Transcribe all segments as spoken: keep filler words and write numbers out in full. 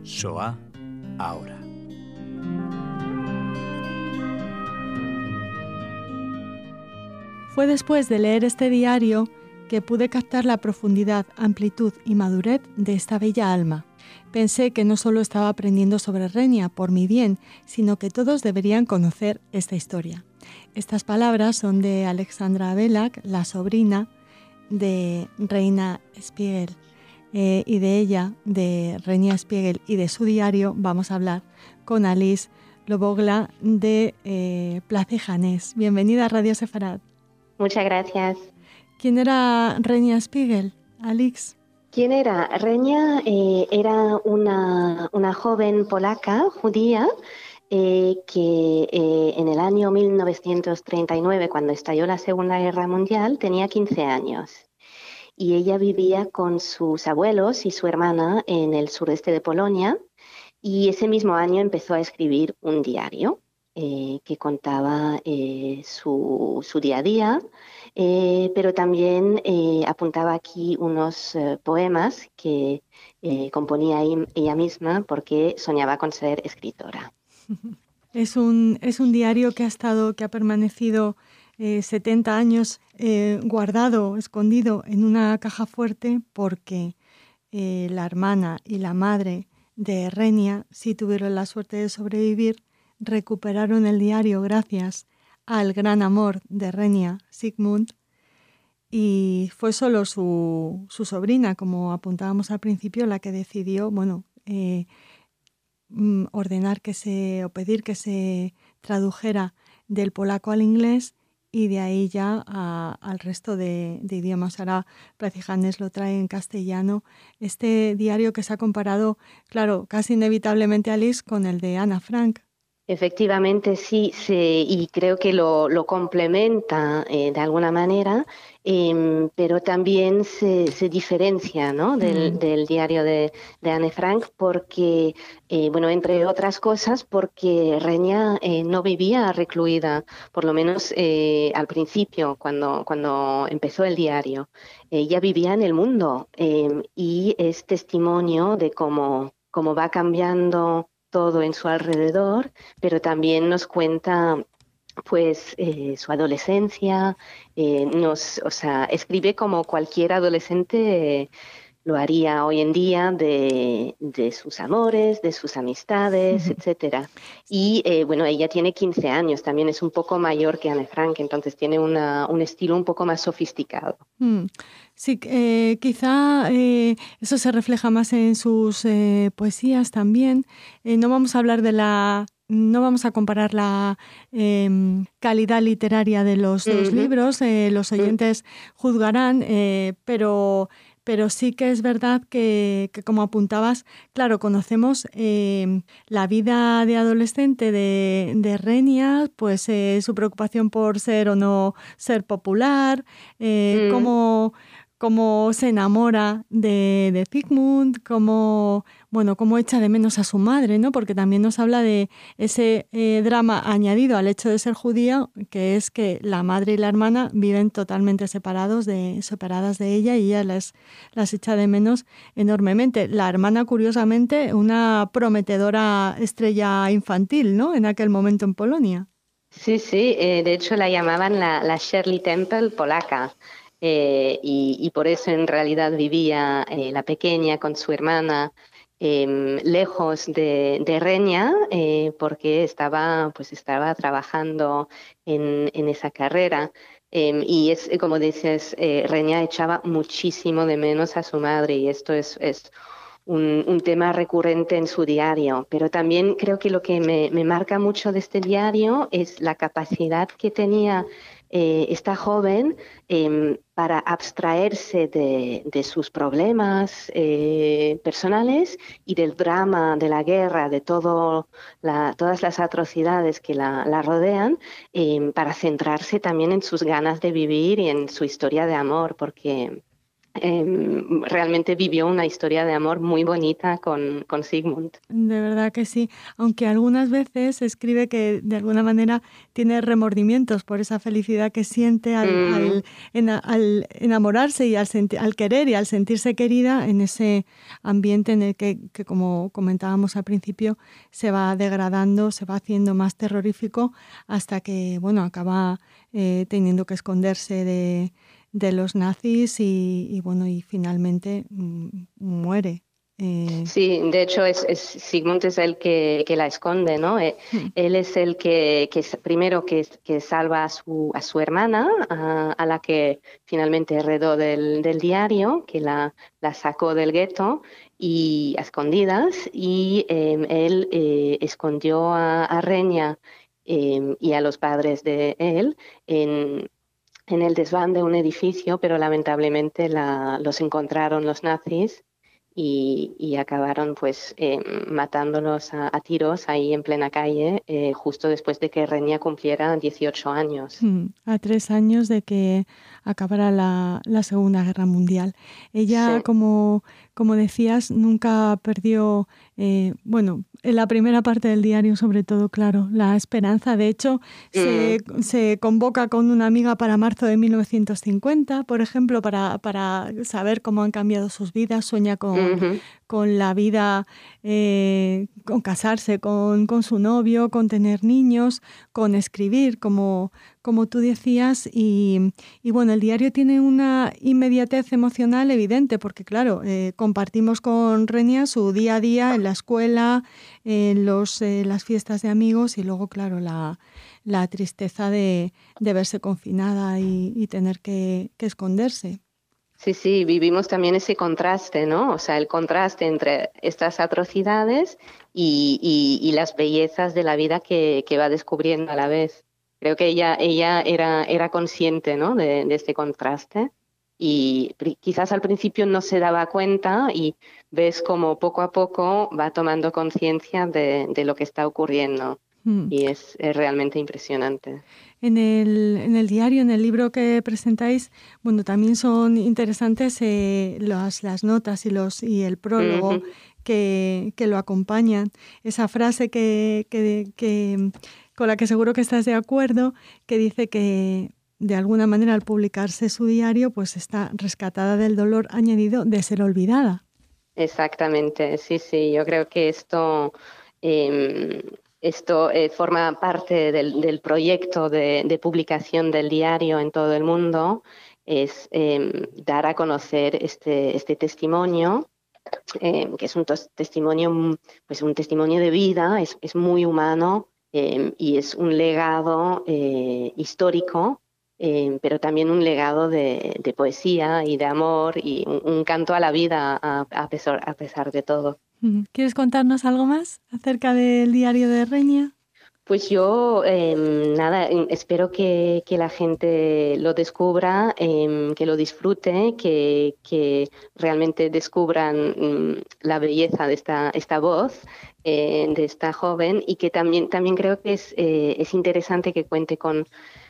Shoah ahora. Fue después de leer este diario que pude captar la profundidad, amplitud y madurez de esta bella alma. Pensé que no solo estaba aprendiendo sobre Renia por mi bien, sino que todos deberían conocer esta historia. Estas palabras son de Alexandra Belak, la sobrina de Reina Spiegel, eh, y de ella, de Renia Spiegel y de su diario, vamos a hablar con Alice Lobogla de eh, Place Janés. Bienvenida a Radio Sefarad. Muchas gracias. ¿Quién era Renia Spiegel, Alix? ¿Quién era? Renia eh, era una, una joven polaca, judía, eh, que eh, en el año mil novecientos treinta y nueve, cuando estalló la Segunda Guerra Mundial, tenía quince años. Y ella vivía con sus abuelos y su hermana en el sureste de Polonia, y ese mismo año empezó a escribir un diario eh, que contaba eh, su, su día a día, eh, pero también eh, apuntaba aquí unos eh, poemas que eh, componía ella misma porque soñaba con ser escritora. Es un, es un diario que ha estado, que ha permanecido eh, setenta años eh, guardado, escondido en una caja fuerte porque eh, la hermana y la madre de Renia, sí tuvieron la suerte de sobrevivir, recuperaron el diario gracias al gran amor de Renia, Sigmund, y fue solo su, su sobrina, como apuntábamos al principio, la que decidió, bueno, eh, ordenar que se, o pedir que se tradujera del polaco al inglés, y de ahí ya a, al resto de, de idiomas. Ahora Place Janés lo trae en castellano. Este diario que se ha comparado, claro, casi inevitablemente, Alice, con el de Ana Frank. Efectivamente, sí, sí, y creo que lo, lo complementa eh, de alguna manera, eh, pero también se, se diferencia, ¿no?, del, mm. del diario de, de Anne Frank, porque, eh, bueno, entre otras cosas, porque Renia eh, no vivía recluida, por lo menos eh, al principio, cuando, cuando empezó el diario. Ella vivía en el mundo eh, y es testimonio de cómo, cómo va cambiando todo en su alrededor, pero también nos cuenta pues eh, su adolescencia, eh, nos, o sea, escribe como cualquier adolescente eh, lo haría hoy en día, de, de sus amores, de sus amistades, uh-huh. etcétera. Y eh, bueno, ella tiene quince años, también es un poco mayor que Anne Frank, entonces tiene una, un estilo un poco más sofisticado. Mm. Sí, eh, quizá eh, eso se refleja más en sus eh, poesías también. Eh, no vamos a hablar de la... No vamos a comparar la eh, calidad literaria de los uh-huh. dos libros, eh, los oyentes uh-huh. juzgarán, eh, pero... Pero sí que es verdad que, que como apuntabas, claro, conocemos eh, la vida de adolescente de, de Renia, pues eh, su preocupación por ser o no ser popular, eh, mm. cómo, cómo se enamora de, de Sigmund, cómo, bueno, cómo echa de menos a su madre, ¿no? Porque también nos habla de ese eh, drama añadido al hecho de ser judía, que es que la madre y la hermana viven totalmente separados de, separadas de ella, y ella las, las echa de menos enormemente. La hermana, curiosamente, una prometedora estrella infantil, ¿no?, en aquel momento en Polonia. Sí, sí, eh, de hecho la llamaban la, la Shirley Temple polaca. Eh, y, y por eso en realidad vivía eh, la pequeña con su hermana eh, lejos de, de Renia, eh, porque estaba, pues estaba trabajando en, en esa carrera. Eh, y es como dices, eh, Renia echaba muchísimo de menos a su madre, y esto es, es un, un tema recurrente en su diario. Pero también creo que lo que me, me marca mucho de este diario es la capacidad que tenía Eh, esta joven eh, para abstraerse de, de sus problemas eh, personales y del drama de la guerra, de todo la, todas las atrocidades que la, la rodean, eh, para centrarse también en sus ganas de vivir y en su historia de amor, porque eh, realmente vivió una historia de amor muy bonita con, con Sigmund. De verdad que sí, aunque algunas veces escribe que de alguna manera tiene remordimientos por esa felicidad que siente al, Mm. al, en, al enamorarse y al, senti- al querer y al sentirse querida en ese ambiente en el que, que, como comentábamos al principio, se va degradando, se va haciendo más terrorífico hasta que, bueno, acaba eh, teniendo que esconderse de, de los nazis y, y, bueno, y finalmente mm, muere. Eh, Sí, de hecho es, es Sigmund es el que, que la esconde, ¿no? Eh, hmm. Él es el que, que es- primero que, que salva a su, a su hermana, a, a la que finalmente heredó del, del diario, que la, la sacó del gueto y a escondidas, y eh, él eh, escondió a, a Reña eh, y a los padres de él en, en el desván de un edificio, pero lamentablemente la, los encontraron los nazis y, y acabaron pues eh, matándolos a, a tiros ahí en plena calle, eh, justo después de que Reña cumpliera dieciocho años. Mm, A tres años de que acabara la, la Segunda Guerra Mundial. Ella, Sí. como, como decías, nunca perdió, eh, bueno, en la primera parte del diario sobre todo, claro, la esperanza. De hecho, se, Mm, se convoca con una amiga para marzo de mil novecientos cincuenta, por ejemplo, para, para saber cómo han cambiado sus vidas. Sueña con, ujú. con la vida, eh, con casarse con, con su novio, con tener niños, con escribir, como como tú decías, y, y bueno, el diario tiene una inmediatez emocional evidente, porque claro, eh, compartimos con Renia su día a día en la escuela, en los, eh, las fiestas de amigos y luego, claro, la, la tristeza de, de verse confinada y, y tener que, que esconderse. Sí, sí, vivimos también ese contraste, ¿no? O sea, el contraste entre estas atrocidades y, y- y las bellezas de la vida que, que va descubriendo a la vez. Creo que ella, ella era, era consciente, ¿no? de, de este contraste y pri- quizás al principio no se daba cuenta y ves como poco a poco va tomando conciencia de, de lo que está ocurriendo Mm. y es, es realmente impresionante. En el, en el diario, en el libro que presentáis, bueno, también son interesantes eh, las, las notas y, los, y el prólogo Ujú. que, que lo acompañan. Esa frase que, que, que, con la que seguro que estás de acuerdo, que dice que de alguna manera al publicarse su diario, pues está rescatada del dolor añadido de ser olvidada. Exactamente, sí, sí, yo creo que esto, eh, esto eh, forma parte del, del proyecto de, de publicación del diario en todo el mundo, es eh, dar a conocer este, este testimonio, eh, que es un tos- testimonio, mm, pues un testimonio de vida, es, es muy humano eh, y es un legado eh, histórico, eh, pero también un legado de, de poesía y de amor y un, un canto a la vida a, a pesar, a pesar de todo. Mm. ¿Quieres contarnos algo más acerca del diario de Reña? Pues yo, em, nada, em, espero que, que la gente lo descubra, em, que lo disfrute, que, que realmente descubran mm, la belleza de esta, esta voz, eh, de esta joven, y que también, también creo que es, eh, es interesante que cuente con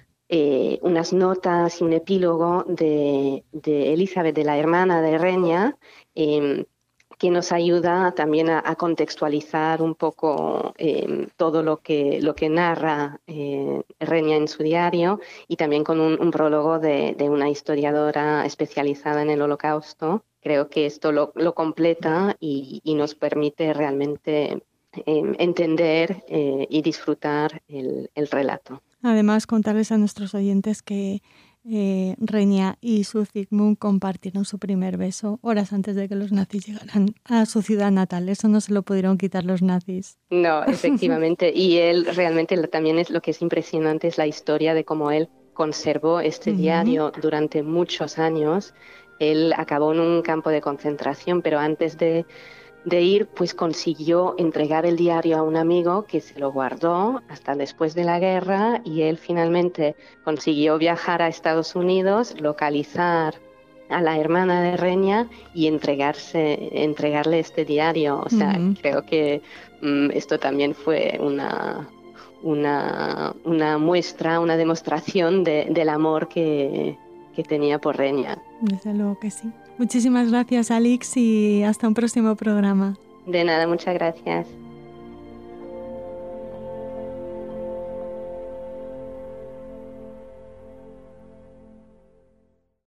eh, unas notas y un epílogo de, de Elizabeth, de la hermana de Reña, em, que nos ayuda también a, a contextualizar un poco eh, todo lo que, lo que narra eh, Reña en su diario y también con un, un prólogo de, de una historiadora especializada en el Holocausto. Creo que esto lo, lo completa y, y nos permite realmente eh, entender eh, y disfrutar el, el relato. Además, contarles a nuestros oyentes que eh, Reña y su Sigmund compartieron su primer beso horas antes de que los nazis llegaran a su ciudad natal. Eso no se lo pudieron quitar los nazis. No, efectivamente. Y él realmente lo- también es lo que es impresionante es la historia de cómo él conservó este Ujú. diario durante muchos años. Él acabó en un campo de concentración, pero antes de, de ir, pues consiguió entregar el diario a un amigo que se lo guardó hasta después de la guerra y él finalmente consiguió viajar a Estados Unidos, localizar a la hermana de Reña y entregarse, entregarle este diario. O sea, Ujú. creo que mm, esto también fue una, una, una muestra, una demostración de, del amor que, que tenía Porreña. Desde luego que sí. Muchísimas gracias, Alix, y hasta un próximo programa. De nada, muchas gracias.